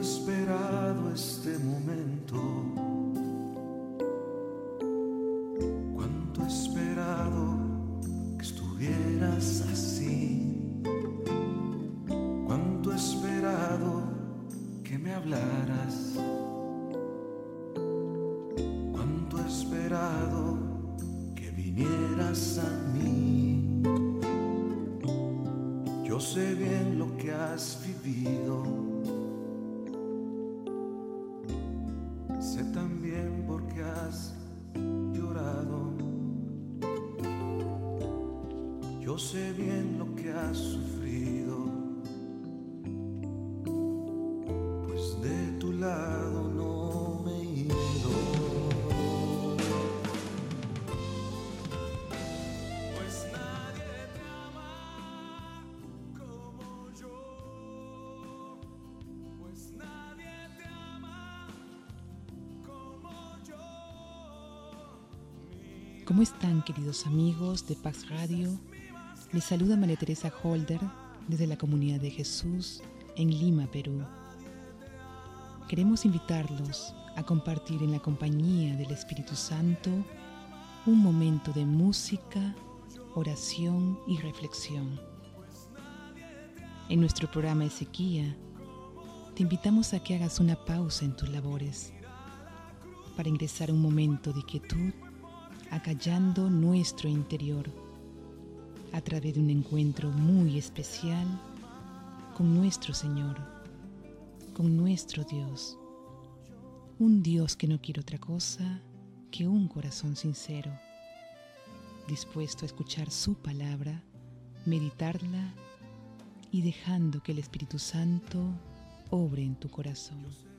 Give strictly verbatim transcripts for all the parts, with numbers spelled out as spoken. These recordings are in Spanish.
esperado este momento, cuánto he esperado que estuvieras así, cuánto he esperado que me hablaras, cuánto he esperado que vinieras a mí. Yo sé bien lo que has vivido, sé también por qué has llorado. Yo sé bien lo que has sufrido, pues de tu lado no me he ido. Pues nadie te ama como yo, pues nadie te ama como yo. ¿Cómo están, queridos amigos de Pax Radio? Les saluda María Teresa Holder desde la Comunidad de Jesús en Lima, Perú. Queremos invitarlos a compartir en la compañía del Espíritu Santo un momento de música, oración y reflexión. En nuestro programa Ezequía, te invitamos a que hagas una pausa en tus labores para ingresar a un momento de quietud, acallando nuestro interior a través de un encuentro muy especial con nuestro Señor, con nuestro Dios, un Dios que no quiere otra cosa que un corazón sincero, dispuesto a escuchar su palabra, meditarla y dejando que el Espíritu Santo obre en tu corazón.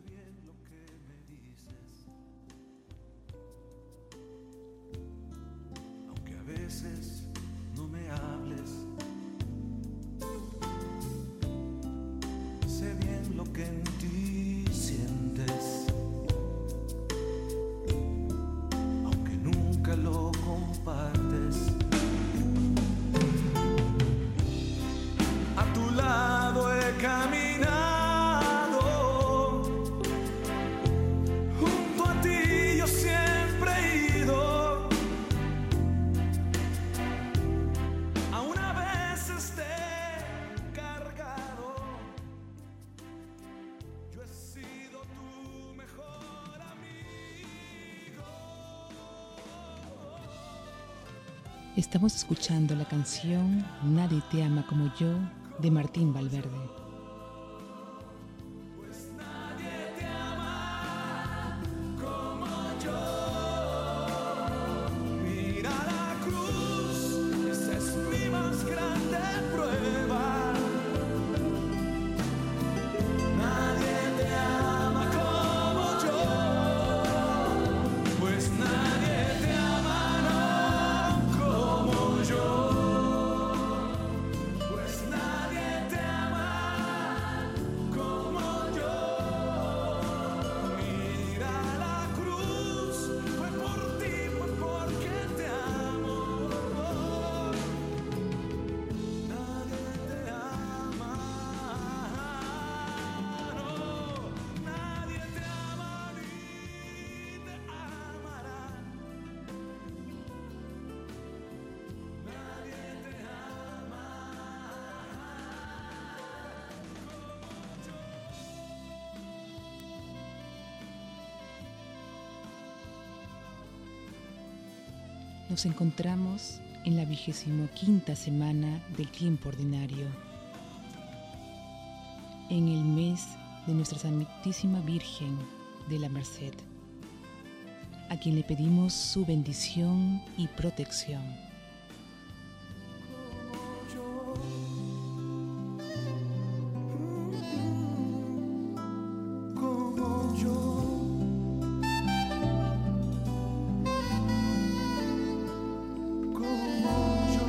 Aunque a veces no me hables, sé bien lo que en ti sientes, aunque nunca lo compartes. A tu lado he caminado, junto a ti yo siempre he ido. Aún a veces te he cargado, yo he sido tu mejor amigo. Estamos escuchando la canción Nadie te ama como yo de Martín Valverde. Pues nadie te ama como yo. Mira la cruz, esa es mi más grande prueba. Nadie te ama como yo, pues nadie te ama no como yo, pues nadie te ama como yo. Mira la cruz, fue por ti, fue porque te amo. Nadie te ama, no, nadie te ama ni te amará. Nadie te ama como yo. Nos encontramos en la vigésimo quinta semana del tiempo ordinario, en el mes de Nuestra Santísima Virgen de la Merced, a quien le pedimos su bendición y protección. Como yo, como yo.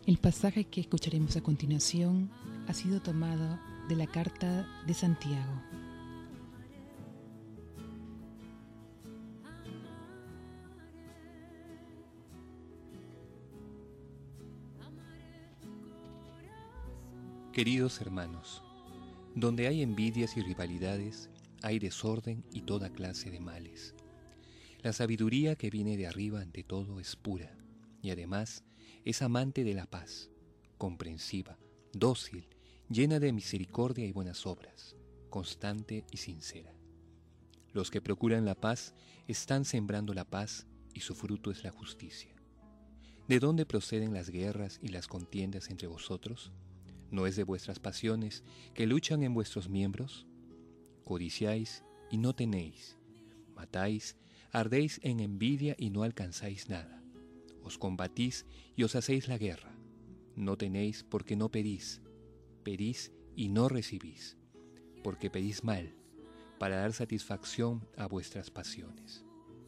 El pasaje que escucharemos a continuación ha sido tomado de la Carta de Santiago. Queridos hermanos, donde hay envidias y rivalidades, hay desorden y toda clase de males. La sabiduría que viene de arriba ante todo es pura, y además es amante de la paz, comprensiva, dócil, llena de misericordia y buenas obras, constante y sincera. Los que procuran la paz están sembrando la paz y su fruto es la justicia. ¿De dónde proceden las guerras y las contiendas entre vosotros? ¿No es de vuestras pasiones que luchan en vuestros miembros? Codiciáis y no tenéis, matáis, ardéis en envidia y no alcanzáis nada. Os combatís y os hacéis la guerra. No tenéis porque no pedís, pedís y no recibís, porque pedís mal, para dar satisfacción a vuestras pasiones.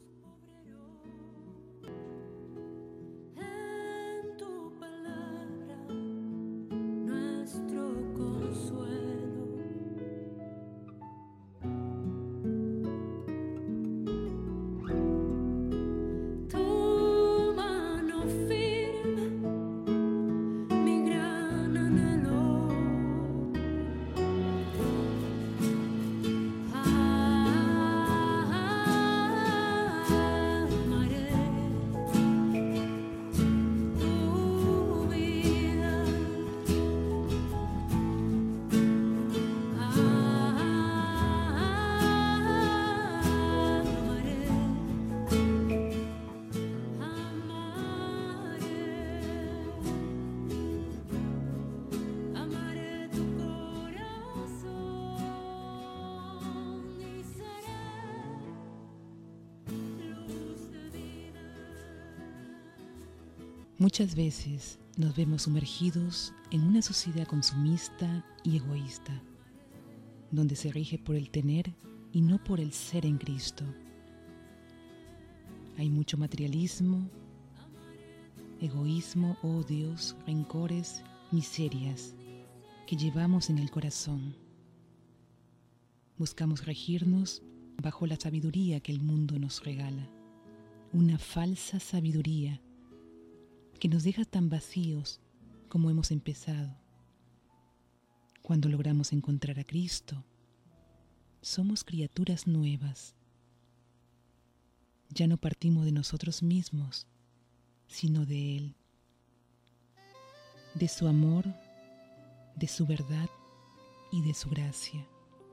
Muchas veces nos vemos sumergidos en una sociedad consumista y egoísta, donde se rige por el tener y no por el ser en Cristo. Hay mucho materialismo, egoísmo, odios, rencores, miserias que llevamos en el corazón. Buscamos regirnos bajo la sabiduría que el mundo nos regala, una falsa sabiduría que nos deja tan vacíos como hemos empezado. Cuando logramos encontrar a Cristo, somos criaturas nuevas. Ya no partimos de nosotros mismos, sino de Él, de su amor, de su verdad y de su gracia.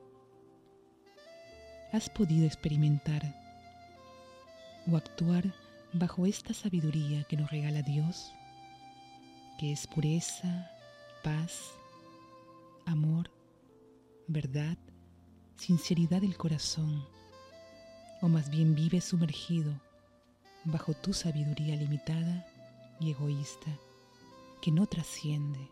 ¿Has podido experimentar o actuar bajo esta sabiduría que nos regala Dios, que es pureza, paz, amor, verdad, sinceridad del corazón, o más bien vives sumergido bajo tu sabiduría limitada y egoísta, que no trasciende?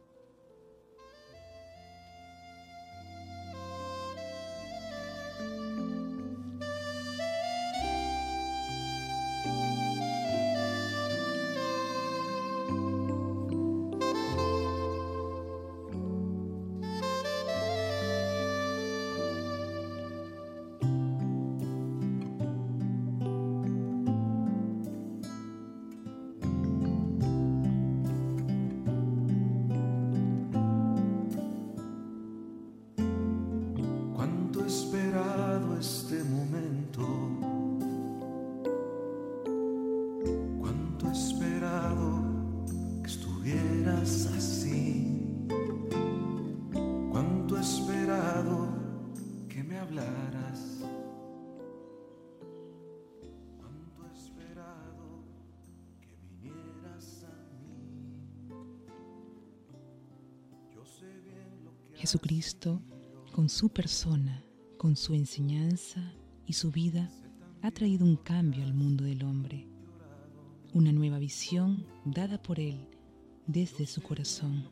Jesucristo, con su persona, con su enseñanza y su vida, ha traído un cambio al mundo del hombre, una nueva visión dada por Él desde su corazón.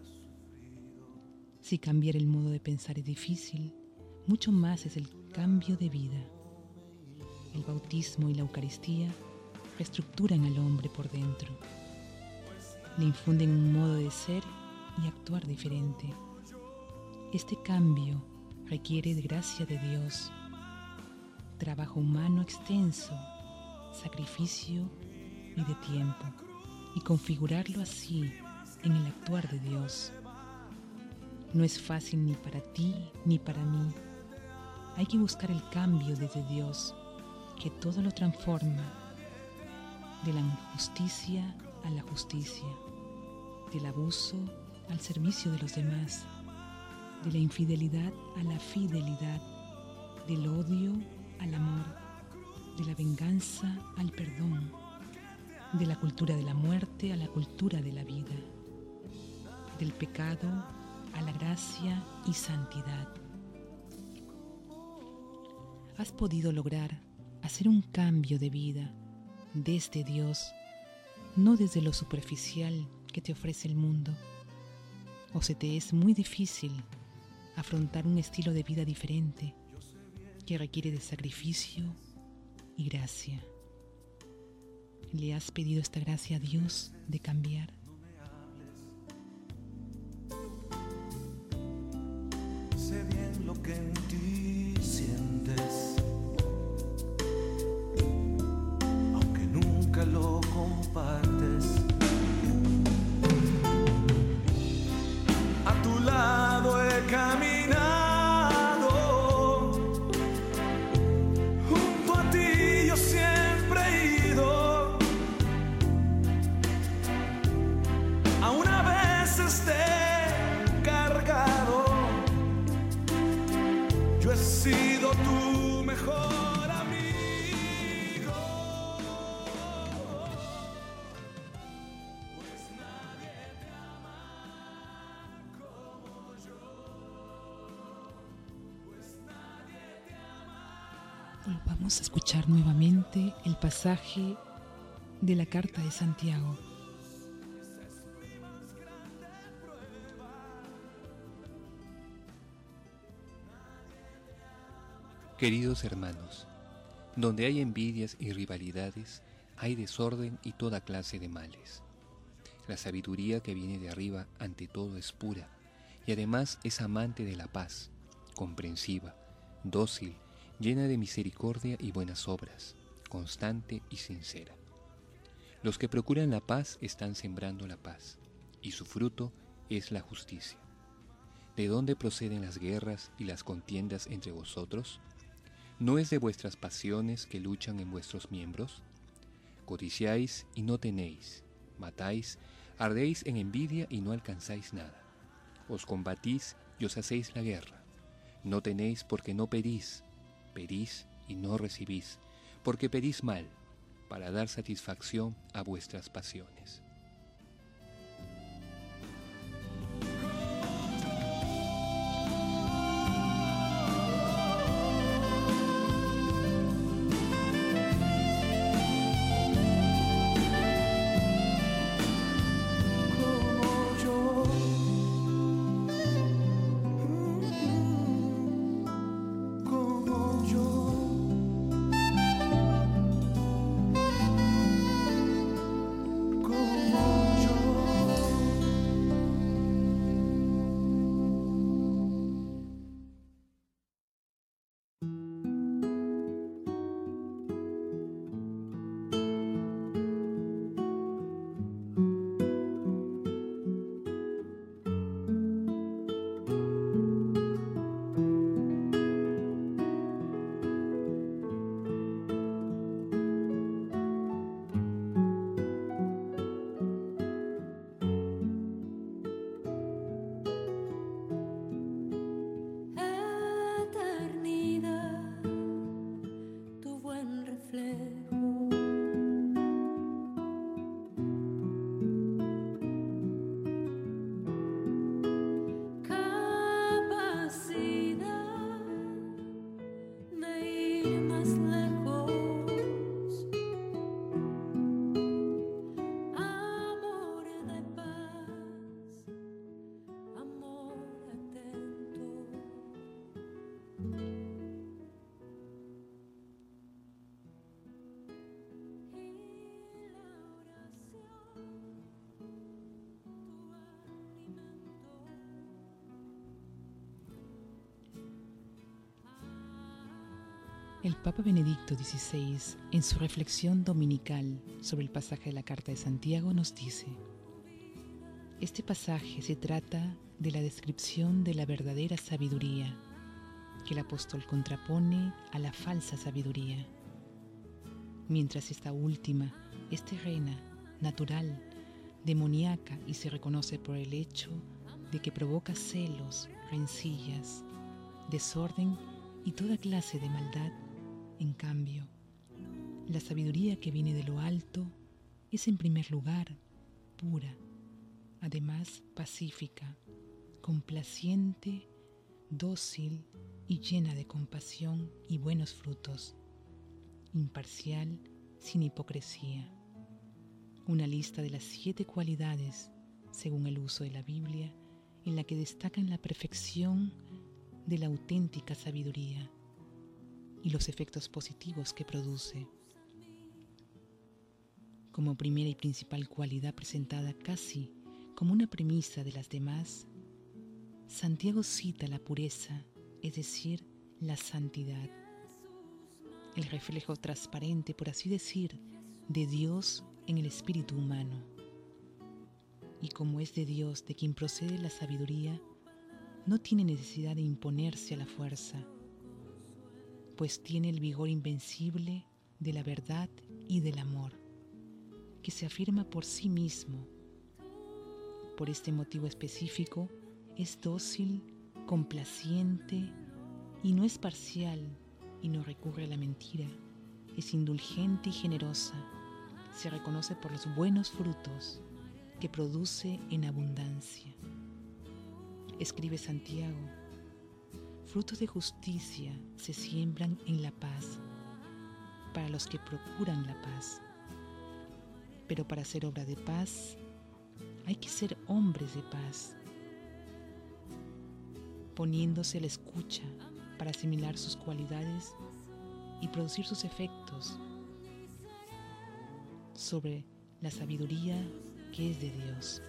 Si cambiar el modo de pensar es difícil, mucho más es el cambio de vida. El bautismo y la Eucaristía reestructuran al hombre por dentro. le infunden un modo de ser y actuar diferente. Este cambio requiere de gracia de Dios, trabajo humano extenso, sacrificio y de tiempo, y configurarlo así en el actuar de Dios. No es fácil ni para ti ni para mí. Hay que buscar el cambio desde Dios, que todo lo transforma, de la injusticia a la justicia, del abuso al servicio de los demás, de la infidelidad a la fidelidad, del odio al amor, de la venganza al perdón, de la cultura de la muerte a la cultura de la vida, del pecado a la gracia y santidad. Has podido lograr hacer un cambio de vida desde Dios, no desde lo superficial que te ofrece el mundo, o se te es muy difícil afrontar un estilo de vida diferente que requiere de sacrificio y gracia. ¿Le has pedido esta gracia a Dios de cambiar? Sé bien lo que en ti sientes, aunque nunca lo compartes. A tu lado he caminado, junto a ti yo siempre he ido, aún a veces te he cargado. Yo he sido tu mejor amigo, pues nadie te ama como yo, pues nadie te ama. Volvamos a escuchar nuevamente el pasaje de la Carta de Santiago. Queridos hermanos, donde hay envidias y rivalidades, hay desorden y toda clase de males. La sabiduría que viene de arriba ante todo es pura, y además es amante de la paz, comprensiva, dócil, llena de misericordia y buenas obras, constante y sincera. Los que procuran la paz están sembrando la paz, y su fruto es la justicia. ¿De dónde proceden las guerras y las contiendas entre vosotros? ¿No es de vuestras pasiones que luchan en vuestros miembros? Codiciáis y no tenéis, matáis, ardéis en envidia y no alcanzáis nada. Os combatís y os hacéis la guerra. No tenéis porque no pedís, pedís y no recibís, porque pedís mal, para dar satisfacción a vuestras pasiones. El Papa Benedicto dieciséis, en su reflexión dominical sobre el pasaje de la Carta de Santiago, nos dice: este pasaje se trata de la descripción de la verdadera sabiduría, que el apóstol contrapone a la falsa sabiduría. Mientras esta última es terrena, natural, demoníaca y se reconoce por el hecho de que provoca celos, rencillas, desorden y toda clase de maldad. En cambio, la sabiduría que viene de lo alto es en primer lugar pura, además pacífica, complaciente, dócil y llena de compasión y buenos frutos, imparcial, sin hipocresía. Una lista de las siete cualidades, según el uso de la Biblia, en la que destacan la perfección de la auténtica sabiduría y los efectos positivos que produce. Como primera y principal cualidad presentada casi como una premisa de las demás, Santiago cita la pureza, es decir, la santidad, el reflejo transparente, por así decir, de Dios en el espíritu humano. Y como es de Dios de quien procede la sabiduría, no tiene necesidad de imponerse a la fuerza, pues tiene el vigor invencible de la verdad y del amor, que se afirma por sí mismo. Por este motivo específico, es dócil, complaciente y no es parcial y no recurre a la mentira. Es indulgente y generosa. Se reconoce por los buenos frutos que produce en abundancia. Escribe Santiago: frutos de justicia se siembran en la paz para los que procuran la paz. Pero para hacer obra de paz hay que ser hombres de paz, poniéndose a la escucha para asimilar sus cualidades y producir sus efectos sobre la sabiduría que es de Dios.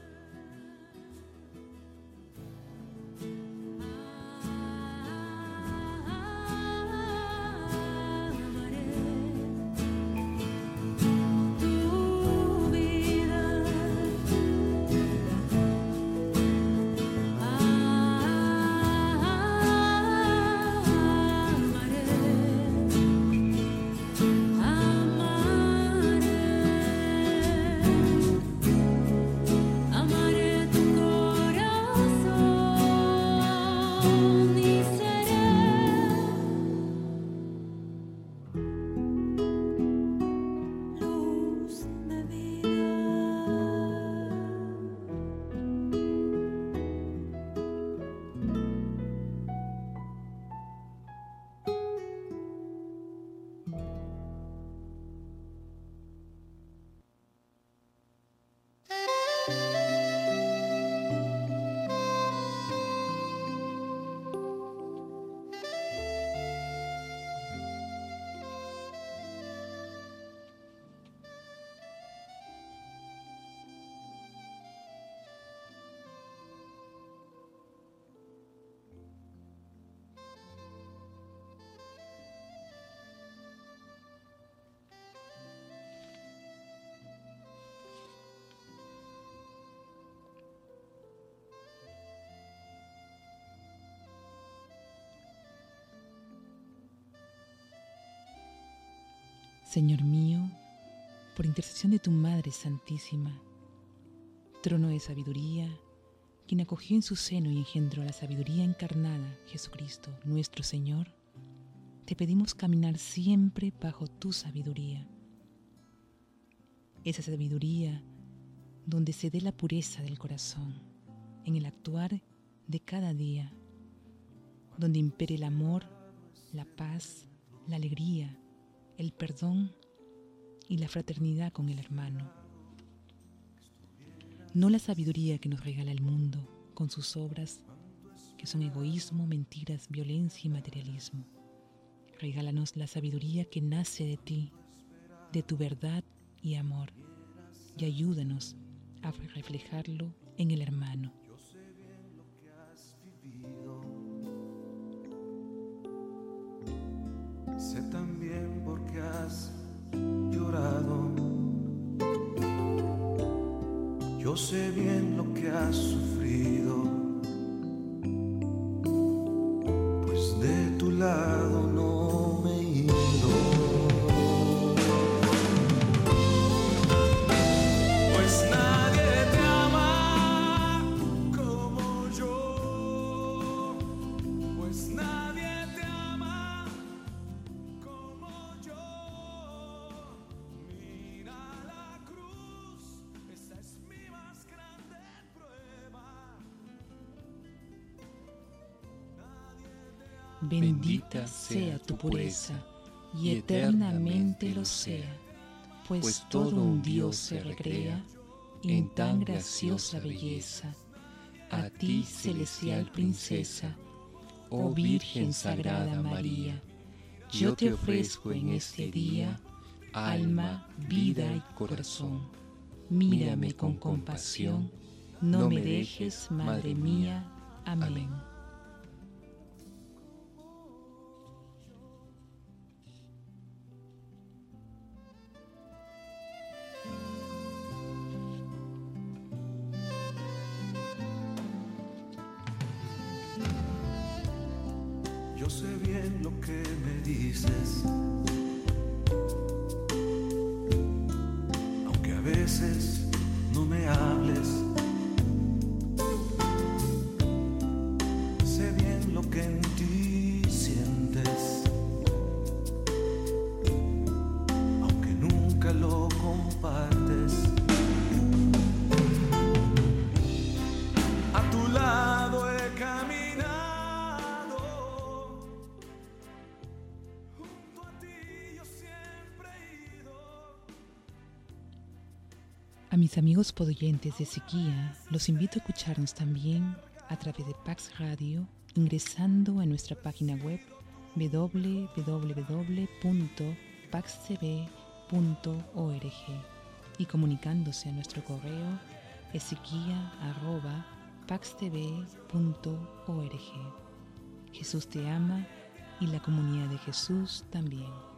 Señor mío, por intercesión de tu Madre Santísima, trono de sabiduría, quien acogió en su seno y engendró la sabiduría encarnada, Jesucristo, nuestro Señor, te pedimos caminar siempre bajo tu sabiduría. Esa sabiduría donde se dé la pureza del corazón, en el actuar de cada día, donde impere el amor, la paz, la alegría, el perdón y la fraternidad con el hermano. No la sabiduría que nos regala el mundo con sus obras, que son egoísmo, mentiras, violencia y materialismo. Regálanos la sabiduría que nace de ti, de tu verdad y amor, y ayúdanos a reflejarlo en el hermano. Sé también porque has llorado. Yo sé bien lo que has sufrido, pues de tu lado no me he ido. Pues nadie te ama como yo, pues nadie te ama como yo. Mira la cruz, esa es mi más grande prueba. Bendita sea tu pureza, y eternamente lo sea, pues todo un Dios se recrea en tan graciosa belleza. A ti, celestial princesa, oh Virgen Sagrada María, yo te ofrezco en este día alma, vida y corazón. Mírame con compasión, no me dejes, Madre mía. Amén. Yo sé bien lo que me dices, aunque a veces no me hables. Sé bien lo que en ti sientes, aunque nunca lo compartes. A tu lado he caminado. A mis amigos podoyentes de Sequía, los invito a escucharnos también a través de Pax Radio, ingresando a nuestra página web w w w punto pax t v punto org y comunicándose a nuestro correo ezequia arroba pax t v punto org. Jesús te ama y la comunidad de Jesús también.